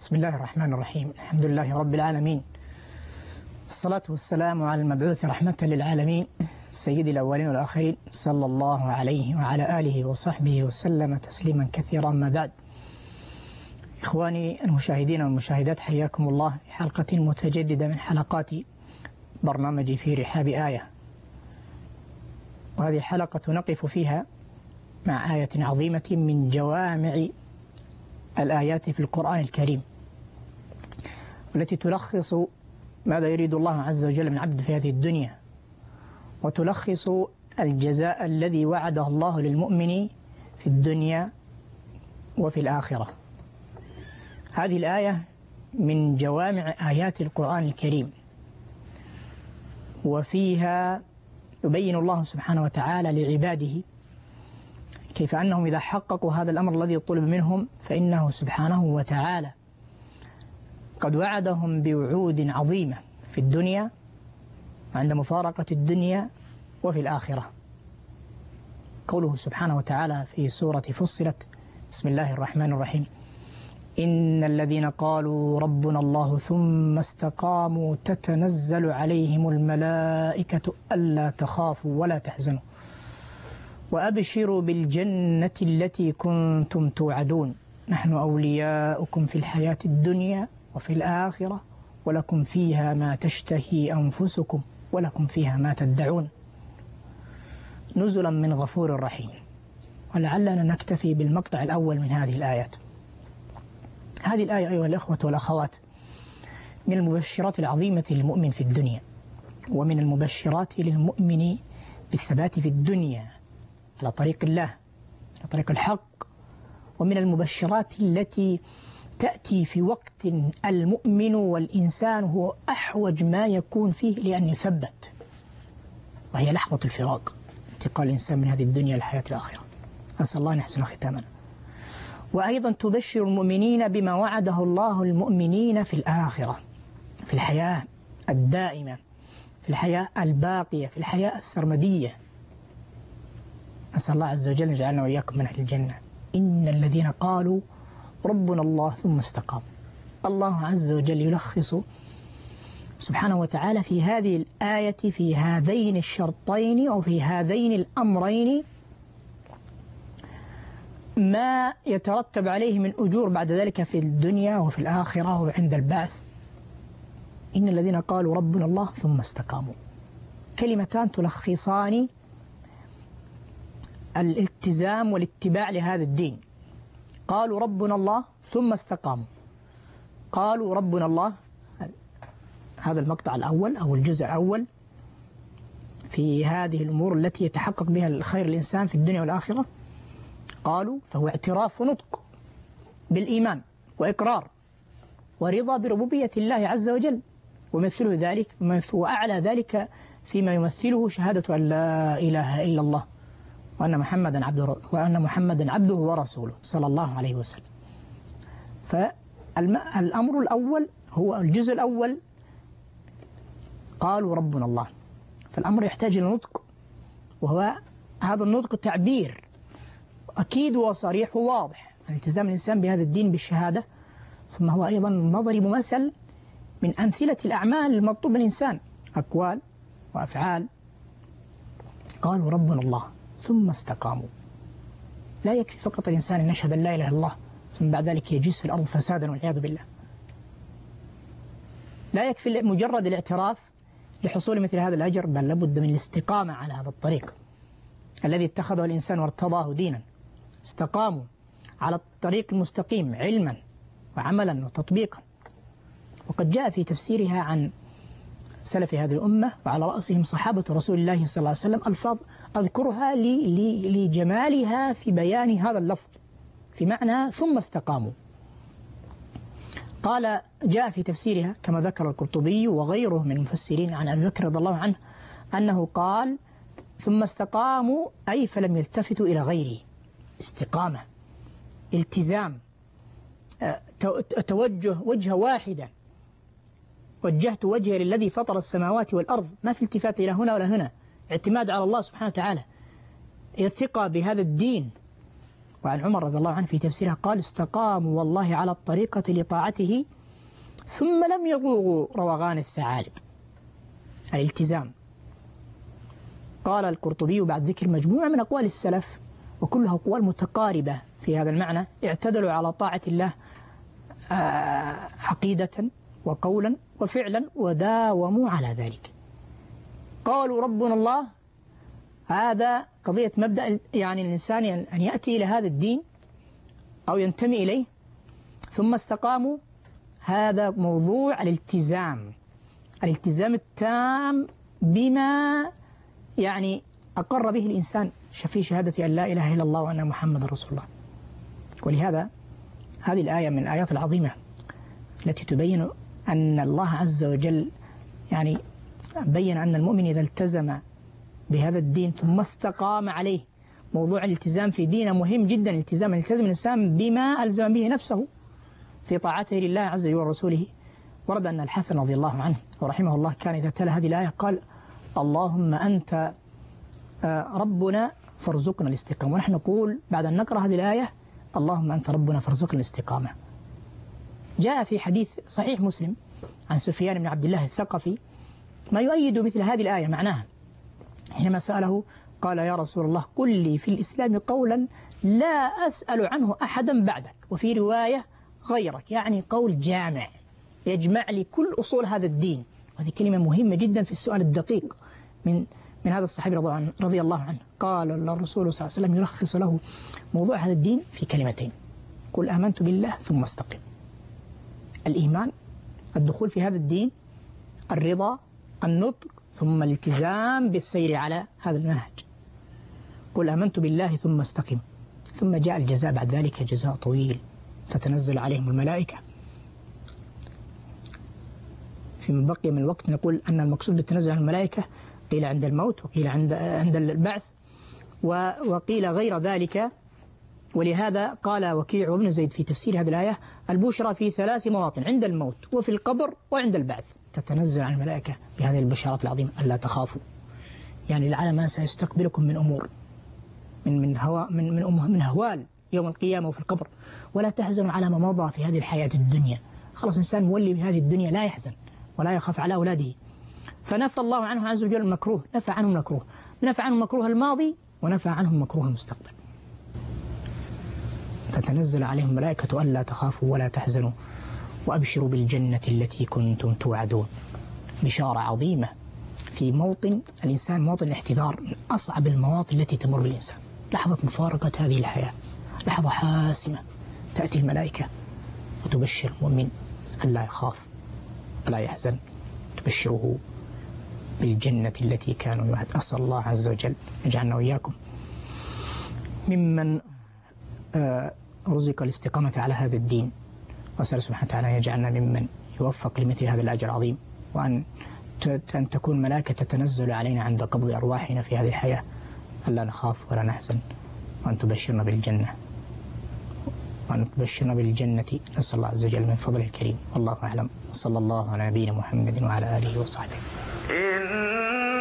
بسم الله الرحمن الرحيم. الحمد لله رب العالمين، الصلاة والسلام على المبعوث رحمة للعالمين سيد الأولين والآخرين، صلى الله عليه وعلى آله وصحبه وسلم تسليما كثيرا. ما بعد، إخواني المشاهدين والمشاهدات، حياكم الله في حلقة متجددة من حلقات برنامج في رحاب آية. وهذه الحلقة نقف فيها مع آية عظيمة من جوامع الآيات في القرآن الكريم، والتي تلخص ماذا يريد الله عز وجل من عبد في هذه الدنيا، وتلخص الجزاء الذي وعده الله للمؤمن في الدنيا وفي الآخرة. هذه الآية من جوامع آيات القرآن الكريم، وفيها يبين الله سبحانه وتعالى لعباده كيف أنهم إذا حققوا هذا الأمر الذي يطلب منهم فإنه سبحانه وتعالى قد وعدهم بوعود عظيمة في الدنيا عند مفارقة الدنيا وفي الآخرة. قوله سبحانه وتعالى في سورة فصلت: بسم الله الرحمن الرحيم: إن الذين قالوا ربنا الله ثم استقاموا تتنزل عليهم الملائكة ألا تخافوا ولا تحزنوا وأبشروا بالجنة التي كنتم توعدون نحن أولياؤكم في الحياة الدنيا وفي الآخرة ولكم فيها ما تشتهي أنفسكم ولكم فيها ما تدعون نزلا من غفور رحيم. ولعلنا نكتفي بالمقطع الأول من هذه الآيات. هذه الآية أيها الأخوة والأخوات من المبشرات العظيمة للمؤمن في الدنيا، ومن المبشرات للمؤمن بالثبات في الدنيا على طريق الله، على طريق الحق، ومن المبشرات التي تأتي في وقت المؤمن والإنسان هو أحوج ما يكون فيه لأن يثبت، وهي لحظة الفراق، انتقال الإنسان من هذه الدنيا للحياة الآخرة. أسأل الله أن يحسن ختامنا. وأيضا تبشر المؤمنين بما وعده الله المؤمنين في الآخرة، في الحياة الدائمة، في الحياة الباقية، في الحياة السرمدية. أسأل الله عز وجل يجعلنا وإياكم من أهل الجنة. إن الذين قالوا ربنا الله ثم استقاموا. الله عز وجل يلخص سبحانه وتعالى في هذه الآية في هذين الشرطين أو في هذين الأمرين ما يترتب عليه من أجور بعد ذلك في الدنيا وفي الآخرة وعند البعث. إن الذين قالوا ربنا الله ثم استقاموا، كلمتان تلخصان الالتزام والاتباع لهذا الدين. قالوا ربنا الله ثم استقاموا. قالوا ربنا الله، هذا المقطع الأول أو الجزء الأول في هذه الأمور التي يتحقق بها الخير الإنسان في الدنيا والآخرة. قالوا فهو اعتراف ونطق بالإيمان وإقرار ورضا بربوبية الله عز وجل، ومثله ذلك وأعلى ذلك فيما يمثله شهادة أن لا إله إلا الله وأن محمدا عبده ورسوله صلى الله عليه وسلم. فالأمر الأول هو الجزء الأول، قالوا ربنا الله، فالأمر يحتاج إلى نطق، وهو هذا النطق تعبير أكيد وصريح وواضح عن التزام الإنسان بهذا الدين بالشهادة، ثم هو أيضا مضرب مثل من أمثلة الأعمال المطلوب من الإنسان، أقوال وأفعال. قالوا ربنا الله ثم استقاموا. لا يكفي فقط الإنسان أن يشهد أن لا إله إلا الله ثم بعد ذلك يجيس في الأرض فسادا والعياذ بالله. لا يكفي مجرد الاعتراف لحصول مثل هذا الأجر، بل لابد من الاستقامة على هذا الطريق الذي اتخذه الإنسان وارتضاه دينا. استقاموا على الطريق المستقيم علما وعملا وتطبيقا. وقد جاء في تفسيرها عن سلف هذه الأمة وعلى رأسهم صحابة رسول الله صلى الله عليه وسلم ألفاظ أذكرها لجمالها في بيان هذا اللفظ في معنى ثم استقاموا. قال جاء في تفسيرها كما ذكر القرطبي وغيره من المفسرين عن أبي بكر رضي الله عنه أنه قال ثم استقاموا أي فلم يلتفتوا إلى غيره. استقامة، التزام، توجه وجهة واحدة، وجهت وجهي للذي فطر السماوات والأرض، ما في التفات إلى هنا ولا هنا، اعتماد على الله سبحانه وتعالى، الثقة بهذا الدين وعن عمر رضي الله عنه في تفسيرها قال استقاموا والله على الطريقة لطاعته ثم لم يروغوا روغان الثعالب. الالتزام. قال القرطبي بعد ذكر مجموعة من أقوال السلف وكلها أقوال متقاربة في هذا المعنى، اعتدلوا على طاعة الله عقيدة وقولا وفعلا وداوموا على ذلك. قالوا ربنا الله، هذا قضية مبدأ، يعني الإنسان أن يأتي إلى هذا الدين أو ينتمي إليه ثم استقاموا، هذا موضوع الالتزام، الالتزام التام بما يعني أقر به الإنسان في شهادة أن لا إله إلا الله وأن محمد رسول الله. ولهذا هذه الآية من الآيات العظيمة التي تبين أن الله عز وجل يعني بين أن المؤمن إذا التزم بهذا الدين ثم استقام عليه. موضوع الالتزام في دينه مهم جدا، يلتزم الإنسان بما ألزم به نفسه في طاعته لله عز وجل ورسوله. ورد أن الحسن رضي الله عنه ورحمه الله كان إذا تلا هذه الآية قال اللهم أنت ربنا فارزقنا الاستقامة. ونحن نقول بعد أن نقرأ هذه الآية اللهم أنت ربنا فارزقنا الاستقامة. جاء في حديث صحيح مسلم عن سفيان بن عبد الله الثقفي ما يؤيد مثل هذه الآية معناها، حينما سأله قال يا رسول الله قل لي في الإسلام قولا لا أسأل عنه أحدا بعدك، وفي رواية غيرك، يعني قول جامع يجمع لي كل أصول هذا الدين. وهذه كلمة مهمة جدا في السؤال الدقيق من هذا الصحابي رضي الله عنه. قال الرسول صلى الله عليه وسلم يلخص له موضوع هذا الدين في كلمتين: قل آمنت بالله ثم استقم. الإيمان، الدخول في هذا الدين، الرضا، النطق، ثم الالتزام بالسير على هذا المنهج. قل آمنت بالله ثم استقم. ثم جاء الجزاء بعد ذلك، جزاء طويل تتنزل عليهم الملائكة. فيما بقي من الوقت نقول أن المقصود بالتنزل على الملائكة قيل عند الموت، وقيل عند البعث، وقيل غير ذلك. ولهذا قال وكيع وابن زيد في تفسير هذه الآية البشرى في 3 مواطن: عند الموت وفي القبر وعند البعث. تتنزل على الملائكة بهذه البشارات العظيمة: ألا تخافوا، يعني العالم ما سيستقبلكم من أمور من هوال يوم القيامة وفي القبر، ولا تحزنوا على ما مضى في هذه الحياة الدنيا. خلاص إنسان مولي بهذه الدنيا لا يحزن ولا يخاف على أولاده. فنفى الله عنه عز وجل المكروه، نفى عنه المكروه، نفى عنه المكروه الماضي ونفى عنه المكروه المستقبل. تتنزل عليهم الملائكة ألا تخافوا ولا تحزنوا وأبشروا بالجنة التي كنتم توعدون. بشارة عظيمة في موطن الإنسان، موطن الاحتضار، من أصعب المواطن التي تمر بالإنسان. لحظة مفارقة هذه الحياة، لحظة حاسمة، تأتي الملائكة وتبشر المؤمن ألا يخاف ولا يحزن، تبشره بالجنة التي كانوا يوعد. أسأل الله عز وجل يجعلنا وإياكم ممن رزق الاستقامة على هذا الدين، وأسأل سبحانه وتعالى يجعلنا ممن يوفق لمثل هذا الأجر العظيم، وأن تكون ملائكة تتنزل علينا عند قبض أرواحنا في هذه الحياة ألا نخاف ولا نحزن، وأن تبشرنا بالجنة، نسأل الله عز وجل من فضله الكريم. والله أعلم. صلى الله على نبينا محمد وعلى آله وصحبه.